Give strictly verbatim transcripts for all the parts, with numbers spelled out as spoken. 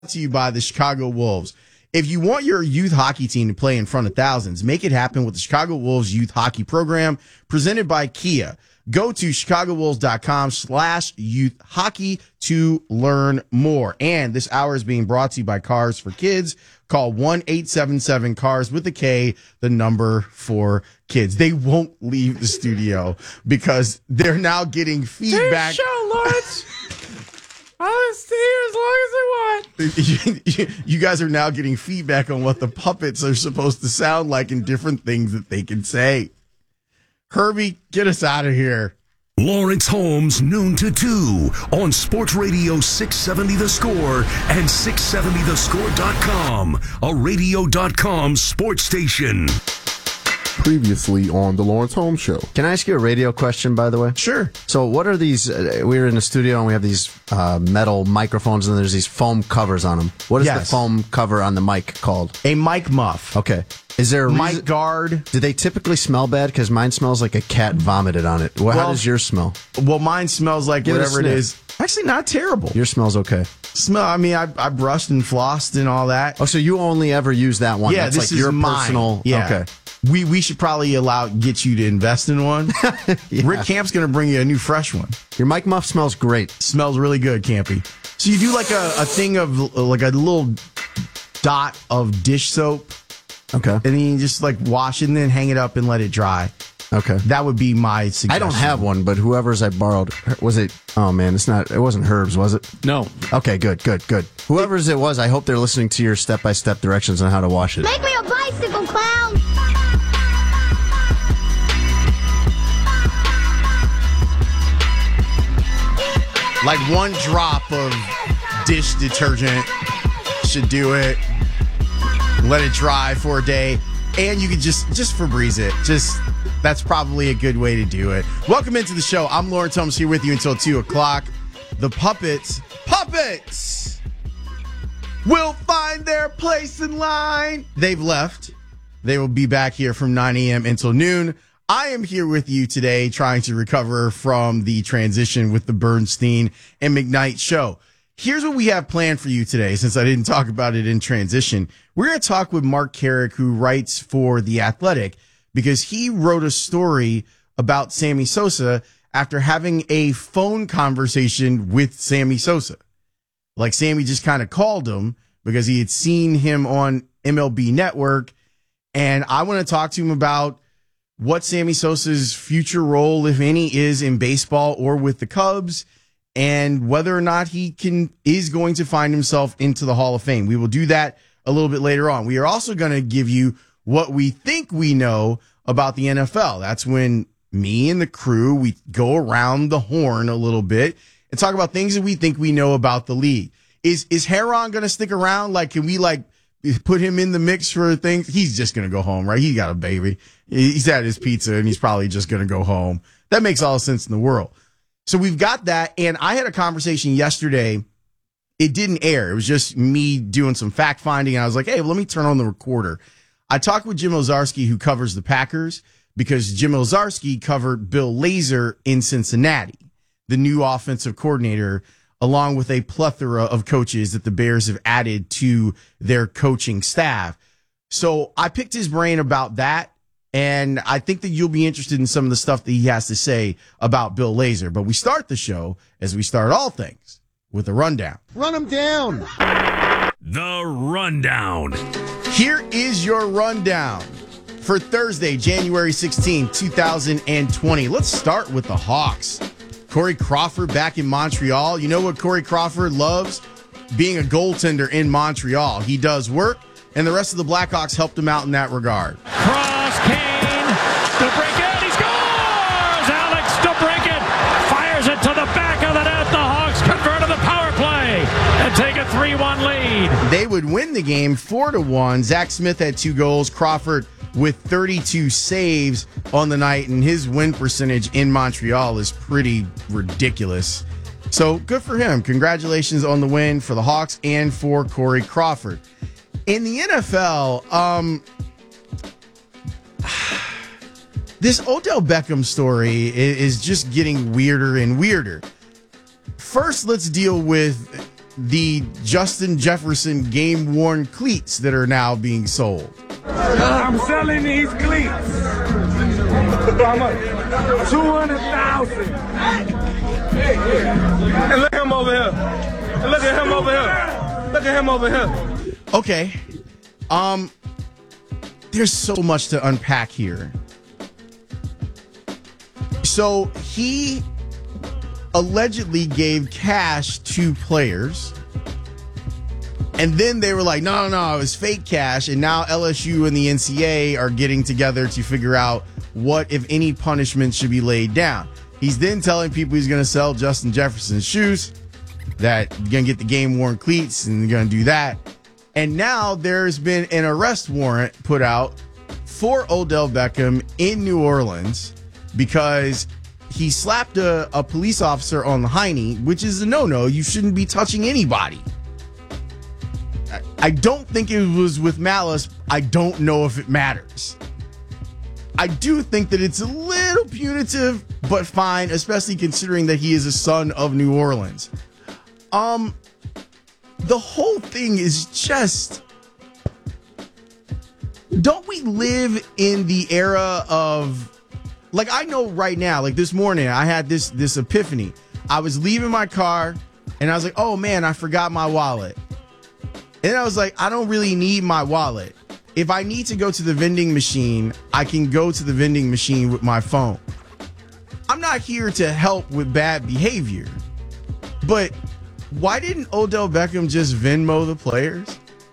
To you by the Chicago Wolves. If you want your youth hockey team to play in front of thousands, make it happen with the Chicago Wolves Youth Hockey Program presented by Kia. Go to chicagowolves.com slash youth hockey to learn more. And this hour is being brought to you by Cars for Kids. Call one eight seven seven CARS with a K, the number for kids. They won't leave the studio because they're now getting feedback. Show, Lawrence. I'll stay here as long as I want. You guys are now getting feedback on what the puppets are supposed to sound like and different things that they can say. Herbie, get us out of here. Lawrence Holmes, noon to two on Sports Radio six seventy The Score and six seventy the score dot com, a radio dot com sports station. Previously on the Lawrence Holmes Show. Can I ask you a radio question, by the way? Sure. So what are these? Uh, we're in the studio and we have these uh, metal microphones and there's these foam covers on them. What is Yes. the foam cover on the mic called? A mic muff. Okay. Is there a Mic reason- guard. Do they typically smell bad? Because mine smells like a cat vomited on it. Well, how Well- does yours smell? Well, mine smells like Give it a whatever it sniff. is. Actually, not terrible. Yours smells okay. Smell. I mean, I, I brushed and flossed and all that. Oh, so you only ever use that one? Yeah, That's this like is your mine. personal. Yeah. Okay. We we should probably allow get you to invest in one. Yeah. Rick Camp's going to bring you a new fresh one. Your mic muff smells great. Smells really good, Campy. So you do like a, a thing of like a little dot of dish soap, Okay. and then you just like wash it and then hang it up and let it dry. Okay. That would be my suggestion. I don't have one, but whoever's I borrowed, was it? Oh man, it's not. It wasn't Herb's, was it? No. Okay, good, good, good. Whoever's it was, I hope they're listening to your step-by-step directions on how to wash it. Make me a bicycle clown. Like one drop of dish detergent should do it. Let it dry for a day. And you could just, just Febreze it. Just, that's probably a good way to do it. Welcome into the show. I'm Lawrence Holmes here with you until two o'clock. The puppets, puppets will find their place in line. They've left. They will be back here from nine a.m. until noon. I am here with you today trying to recover from the transition with the Bernstein and McKnight show. Here's what we have planned for you today, since I didn't talk about it in transition. We're going to talk with Mark Carrick, who writes for The Athletic, because he wrote a story about Sammy Sosa after having a phone conversation with Sammy Sosa. Like Sammy just kind of called him because he had seen him on M L B Network. And I want to talk to him about what Sammy Sosa's future role, if any, is in baseball or with the Cubs, and whether or not he can is going to find himself into the Hall of Fame. We will do that a little bit later on. We are also going to give you what we think we know about the N F L. That's when me and the crew, we go around the horn a little bit and talk about things that we think we know about the league. Is is Heron going to stick around? Like, can we like put him in the mix for things? He's just going to go home, right? He got a baby. He's had his pizza and he's probably just going to go home. That makes all the sense in the world. So we've got that. And I had a conversation yesterday. It didn't air. It was just me doing some fact finding. And I was like, hey, well, let me turn on the recorder. I talked with Jim Ozarski, who covers the Packers, because Jim Ozarski covered Bill Lazor in Cincinnati, the new offensive coordinator, along with a plethora of coaches that the Bears have added to their coaching staff. So I picked his brain about that. And I think that you'll be interested in some of the stuff that he has to say about Bill Lazor. But we start the show, as we start all things, with a rundown. Run him down. The Rundown. Here is your rundown for Thursday, January sixteenth, twenty twenty. Let's start with the Hawks. Corey Crawford back in Montreal. You know what Corey Crawford loves? Being a goaltender in Montreal. He does work, and the rest of the Blackhawks helped him out in that regard. Cross, Kane, DeBrincat, he scores! Alex DeBrincat fires it to the back of the net. The Hawks convert on the power play and take a three one lead. They would win the game four to one. Zach Smith had two goals. Crawford with thirty-two saves on the night, and his win percentage in Montreal is pretty ridiculous. So good for him. Congratulations on the win for the Hawks and for Corey Crawford. In the N F L, um, this Odell Beckham story is just getting weirder and weirder. First, let's deal with the Justin Jefferson game-worn cleats that are now being sold. I'm selling these cleats. How much? two hundred thousand dollars. And look at him over here. And look at him over here. Look at him over here. Okay. Um, there's so much to unpack here. So he allegedly gave cash to players, and then they were like, no, no, no, it was fake cash, and now L S U and the N C A A are getting together to figure out what, if any, punishment should be laid down. He's then telling people he's going to sell Justin Jefferson's shoes, that you're going to get the game-worn cleats, and you're going to do that. And now there's been an arrest warrant put out for Odell Beckham in New Orleans because he slapped a, a police officer on the hiney, which is a no-no. You shouldn't be touching anybody. I, I don't think it was with malice. I don't know if it matters. I do think that it's a little punitive, but fine, especially considering that he is a son of New Orleans. Um, the whole thing is just... Don't we live in the era of... Like, I know right now, like this morning, I had this this epiphany. I was leaving my car, and I was like, oh, man, I forgot my wallet. And then I was like, I don't really need my wallet. If I need to go to the vending machine, I can go to the vending machine with my phone. I'm not here to help with bad behavior. But why didn't Odell Beckham just Venmo the players?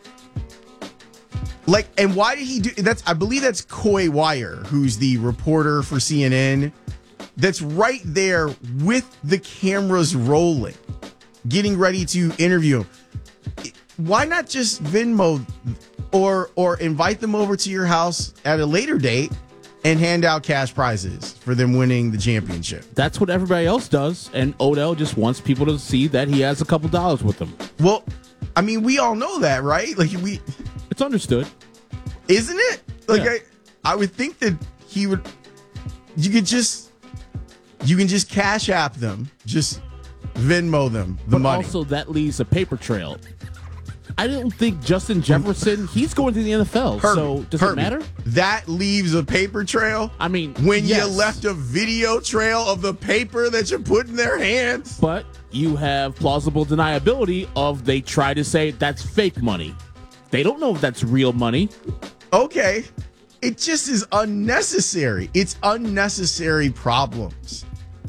Like, and why did he do that's? I believe that's Coy Wire, who's the reporter for C N N, that's right there with the cameras rolling, getting ready to interview him. Why not just Venmo or or invite them over to your house at a later date and hand out cash prizes for them winning the championship? That's what everybody else does, and Odell just wants people to see that he has a couple dollars with him. Well, I mean, we all know that, right? Like we. It's understood. Isn't it? Like, Yeah. I, I would think that he would, you could just, you can just Cash App them, just Venmo them the But money. also, that leaves a paper trail. I don't think Justin Jefferson, he's going to the N F L, Herbie, so does Herbie, it matter? That leaves a paper trail? I mean, when yes. you left a video trail of the paper that you put in their hands? But you have plausible deniability of they try to say that's fake money. They don't know if that's real money. Okay. It just is unnecessary. It's unnecessary problems.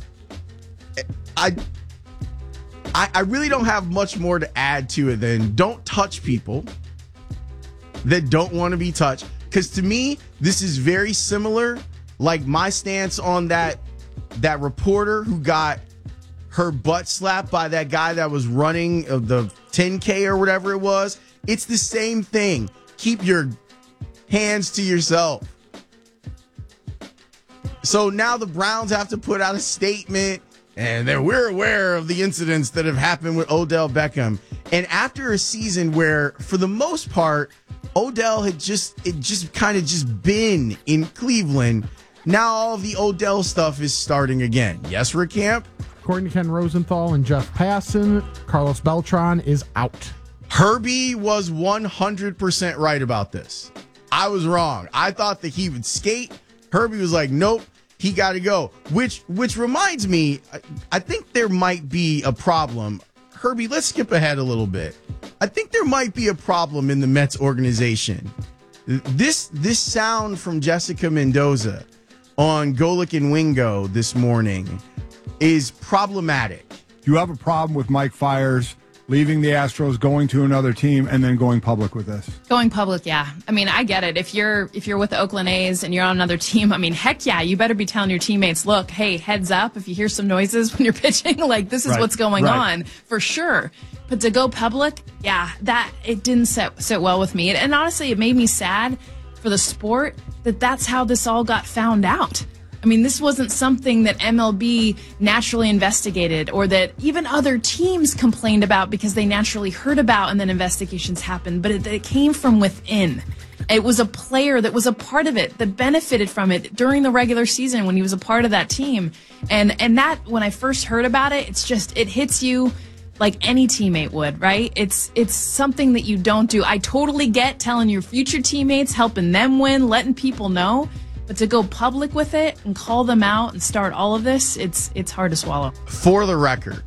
I, I, I really don't have much more to add to it than don't touch people that don't want to be touched. Because to me, this is very similar. Like my stance on that that reporter who got her butt slapped by that guy that was running the ten K or whatever it was. It's the same thing. Keep your hands to yourself. So now the Browns have to put out a statement, and that we're aware of the incidents that have happened with Odell Beckham. And after a season where, for the most part, Odell had just it just kind of just been in Cleveland, now all of the Odell stuff is starting again. Yes, Rick Camp? According to Ken Rosenthal and Jeff Passan, Carlos Beltran is out. Herbie was one hundred percent right about this. I was wrong. I thought that he would skate. Herbie was like, nope, he got to go. Which which reminds me, I, I think there might be a problem. Herbie, let's skip ahead a little bit. I think there might be a problem in the Mets organization. This this sound from Jessica Mendoza on Golic and Wingo this morning is problematic. You have a problem with Mike Fiers leaving the Astros, going to another team, and then going public with this? Going public, yeah. I mean, I get it. If you're if you're with the Oakland A's and you're on another team, I mean, heck yeah, you better be telling your teammates, look, hey, heads up, if you hear some noises when you're pitching, like this is Right. what's going Right. on for sure. But to go public, yeah, that it didn't sit sit well with me. And, and honestly, it made me sad for the sport that that's how this all got found out. I mean, this wasn't something that M L B naturally investigated or that even other teams complained about because they naturally heard about and then investigations happened, but it, it came from within. It was a player that was a part of it, that benefited from it during the regular season when he was a part of that team. And and that, when I first heard about it, it's just, it hits you like any teammate would, right? It's it's something that you don't do. I totally get telling your future teammates, helping them win, letting people know, but to go public with it and call them out and start all of this, it's it's hard to swallow. For the record,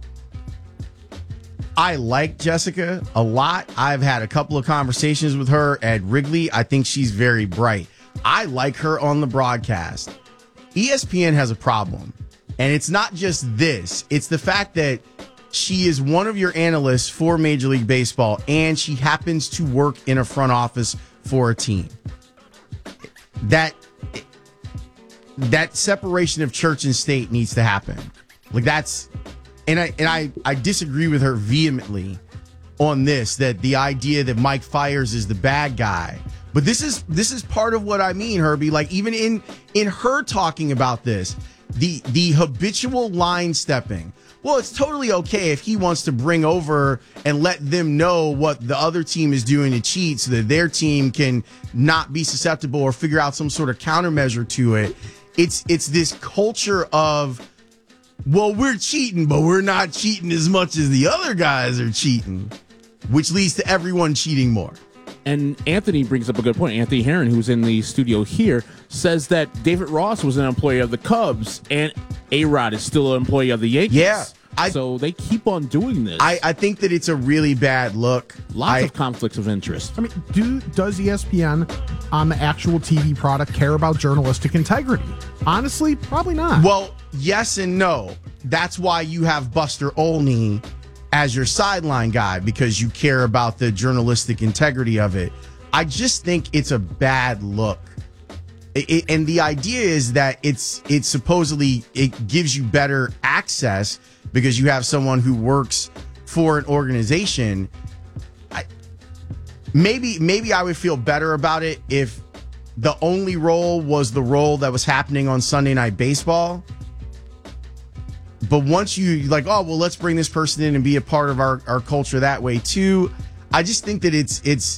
I like Jessica a lot. I've had a couple of conversations with her at Wrigley. I think she's very bright. I like her on the broadcast. E S P N has a problem, and it's not just this. It's the fact that she is one of your analysts for Major League Baseball, and she happens to work in a front office for a team. That that separation of church and state needs to happen. Like that's, and I and I, I disagree with her vehemently on this, that the idea that Mike Fiers is the bad guy. But this is this is part of what I mean, Herbie. Like even in in her talking about this, the the habitual line stepping. Well, it's totally okay if he wants to bring over and let them know what the other team is doing to cheat so that their team can not be susceptible or figure out some sort of countermeasure to it. It's it's this culture of, well, we're cheating, but we're not cheating as much as the other guys are cheating, which leads to everyone cheating more. And Anthony brings up a good point. Anthony Herron, who's in the studio here, says that David Ross was an employee of the Cubs and A-Rod is still an employee of the Yankees. Yeah. I, so they keep on doing this. I, I think that it's a really bad look. Lots I, of conflicts of interest. I mean, do does E S P N on the actual T V product care about journalistic integrity? Honestly, probably not. Well, yes and no. That's why you have Buster Olney as your sideline guy, because you care about the journalistic integrity of it. I just think it's a bad look. It, it, and the idea is that it's it's supposedly it gives you better access because you have someone who works for an organization. I, maybe maybe I would feel better about it if the only role was the role that was happening on Sunday Night Baseball. But once you like, oh, well, let's bring this person in and be a part of our, our culture that way too. I just think that it's it's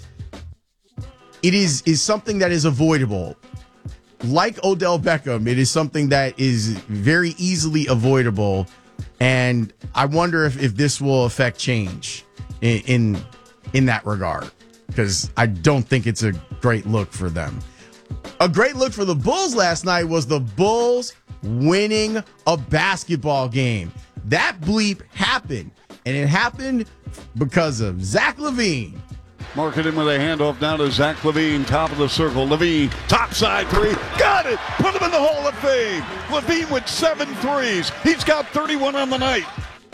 it is is something that is avoidable. Like Odell Beckham, it is something that is very easily avoidable. And I wonder if, if this will affect change in in, in that regard, because I don't think it's a great look for them. A great look for the Bulls last night was the Bulls winning a basketball game. That bleep happened, and it happened because of Zach LaVine. Marketing with a handoff down to Zach LaVine, top of the circle. LaVine, top side three. Got it! Put him in the Hall of Fame. LaVine with seven threes. He's got thirty-one on the night.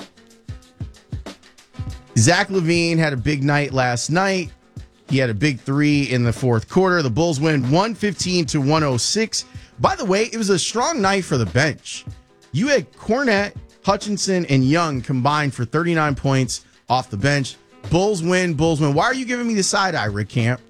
Zach LaVine had a big night last night. He had a big three in the fourth quarter. The Bulls win one fifteen to one oh six. By the way, it was a strong night for the bench. You had Cornette, Hutchinson, and Young combined for thirty-nine points off the bench. Bulls win, Bulls win. Why are you giving me the side eye, Rick Camp?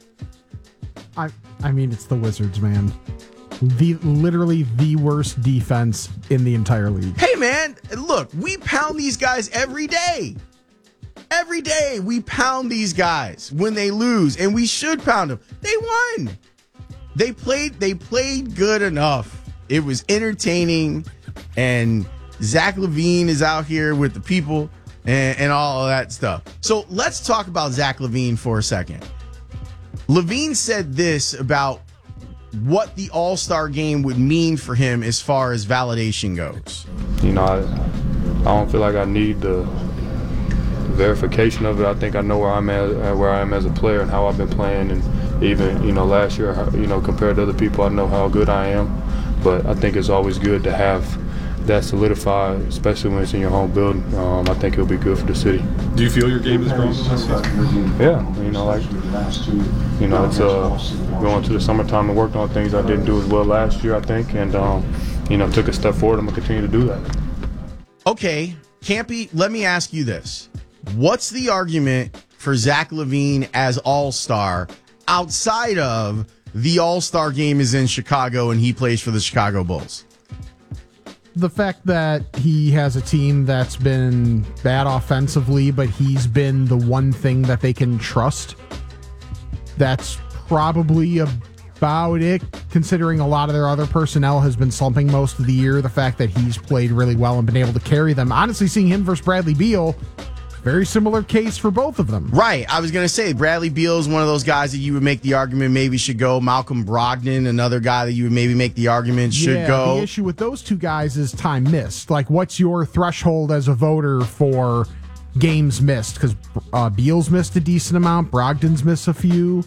I I mean, it's the Wizards, man. The literally the worst defense in the entire league. Hey, man, look, we pound these guys every day. Every day we pound these guys when they lose, and we should pound them. They won. They played. They played good enough. It was entertaining, and Zach LaVine is out here with the people and, and all of that stuff. So let's talk about Zach LaVine for a second. LaVine said this about what the All-Star game would mean for him as far as validation goes. You know, I, I don't feel like I need the verification of it. I think I know where I'm at, where I am as a player and how I've been playing, and even, you know, last year, you know, compared to other people, I know how good I am. But I think it's always good to have that solidified, especially when it's in your home building. Um, I think it'll be good for the city. Do you feel your game has grown? Yeah, you know, like, you know, it's uh, going to the summertime and worked on things I didn't do as well last year, I think, and, um, you know, took a step forward. I'm going to continue to do that. Okay, Campy, let me ask you this. What's the argument for Zach LaVine as All-Star outside of the All-Star game is in Chicago and he plays for the Chicago Bulls? The fact that he has a team that's been bad offensively, but he's been the one thing that they can trust. That's probably about it, considering a lot of their other personnel has been slumping most of the year. The fact that he's played really well and been able to carry them. Honestly, seeing him versus Bradley Beal, Very similar case for both of them. Right. I was going to say Bradley Beal is one of those guys that you would make the argument maybe should go. Malcolm Brogdon, another guy that you would maybe make the argument should yeah, go. The issue with those two guys is time missed. Like, what's your threshold as a voter for games missed? Because uh, Beal's missed a decent amount. Brogdon's missed a few.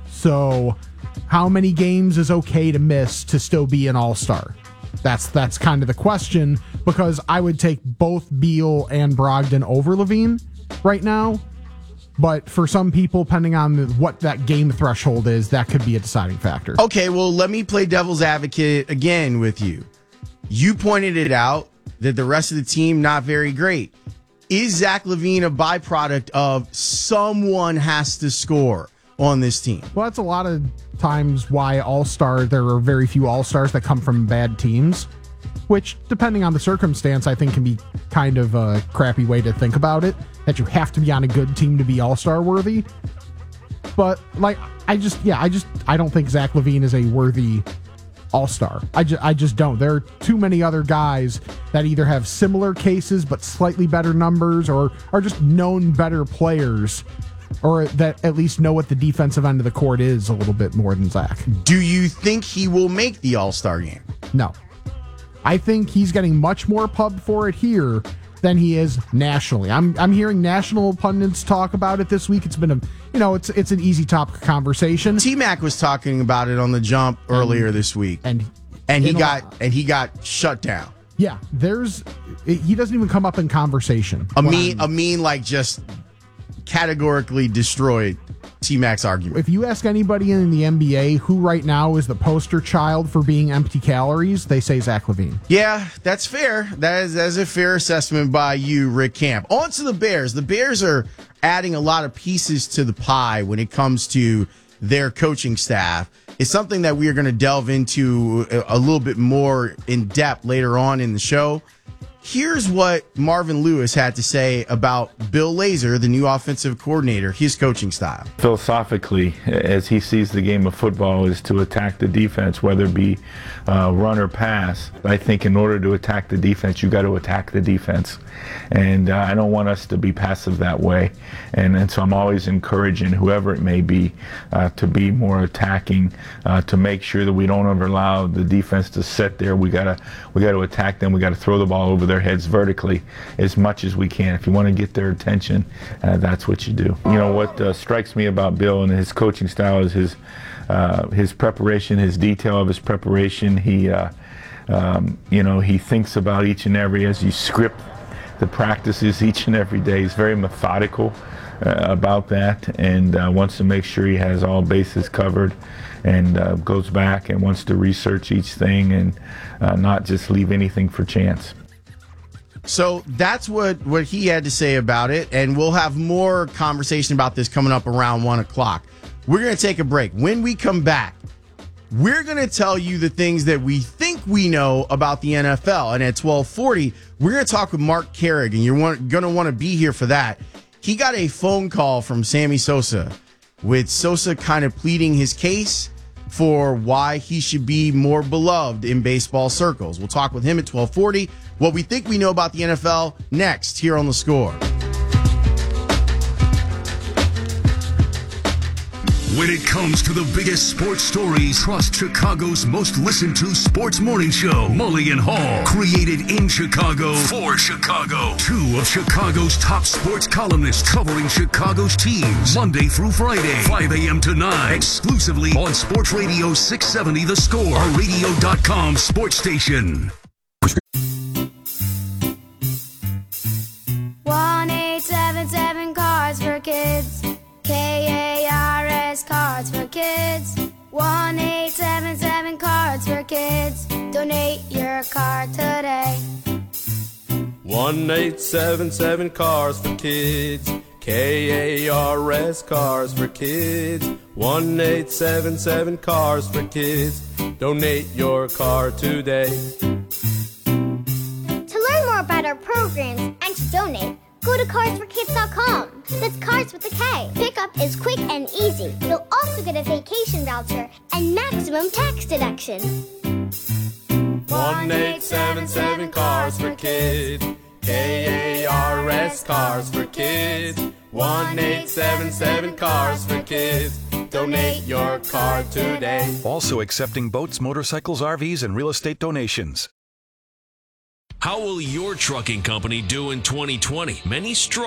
So how many games is okay to miss to still be an all-star? That's that's kind of the question, because I would take both Beal and Brogdon over Levine right now. But for some people, depending on the, what that game threshold is, that could be a deciding factor. Okay, well, let me play devil's advocate again with you. You pointed it out that the rest of the team not very great. Is Zach LaVine a byproduct of someone has to score on this team? Well, that's a lot of times why all-star, there are very few all-stars that come from bad teams, which, depending on the circumstance, I think can be kind of a crappy way to think about it, that you have to be on a good team to be all-star worthy. But, like, I just, yeah, I just, I don't think Zach LaVine is a worthy all-star. I just, I just don't. There are too many other guys that either have similar cases but slightly better numbers, or are just known better players, or that at least know what the defensive end of the court is a little bit more than Zach. Do you think he will make the All-Star game? No. I think he's getting much more pub for it here than he is nationally. I'm I'm hearing national pundits talk about it this week. It's been a, you know, it's it's an easy topic of conversation. T-Mac was talking about it on the jump earlier and, this week. And and he got a, and he got shut down. Yeah, there's he doesn't even come up in conversation. A mean a mean like just categorically destroyed T-Mac's argument. If you ask anybody in the N B A who right now is the poster child for being empty calories, they say Zach LaVine. Yeah, that's fair. That is, that is a fair assessment by you, Rick Camp. On to the Bears. The Bears are adding a lot of pieces to the pie when it comes to their coaching staff. It's something that we are going to delve into a, a little bit more in depth later on in the show. Here's what Marvin Lewis had to say about Bill Lazor, the new offensive coordinator, his coaching style. Philosophically, as he sees the game of football, is to attack the defense, whether it be uh, run or pass. I think in order to attack the defense, you got to attack the defense. And uh, I don't want us to be passive that way. And, and so I'm always encouraging whoever it may be uh, to be more attacking, uh, to make sure that we don't ever allow the defense to sit there. We gotta we got to attack them. We got to throw the ball over their heads vertically as much as we can. If you want to get their attention, uh, that's what you do. You know what uh, strikes me about Bill and his coaching style is his uh, his preparation, his detail of his preparation. He uh, um, you know he thinks about each and every as you script the practices each and every day. He's very methodical uh, about that, and uh, wants to make sure he has all bases covered, and uh, goes back and wants to research each thing and uh, not just leave anything for chance. So that's what, what he had to say about it, and we'll have more conversation about this coming up around one o'clock. We're going to take a break. When we come back, we're going to tell you the things that we think we know about the N F L. And at twelve forty, we're going to talk with Mark Carrick, and you're going to want to be here for that. He got a phone call from Sammy Sosa, with Sosa kind of pleading his case for why he should be more beloved in baseball circles. We'll talk with him at twelve forty. What we think we know about the N F L next here on The Score. When it comes to the biggest sports stories, trust Chicago's most listened to sports morning show, Mully and Hall. Created in Chicago for Chicago. Two of Chicago's top sports columnists covering Chicago's teams Monday through Friday, five a.m. to nine. Exclusively on Sports Radio six seventy The Score, a radio dot com sports station. one eight seven seven Cars for Kids. K A R S Cards for Kids. one eight seven seven Cards for Kids. Donate your card today. one eight seven seven Cars for Kids. K A R S Cars for Kids. one eight seven seven Cars for Kids. Donate your car today. To learn more about our programs and to donate, go to cars for kids dot com. That's Cars with a K. Pickup is quick and easy. You'll also get a vacation voucher and maximum tax deduction. one eight seven seven Cars for Kids. K A R S Cars for Kids. one eight seven seven Cars for Kids. Donate your car today. Also accepting boats, motorcycles, R Vs, and real estate donations. How will your trucking company do in twenty twenty? Many struggle.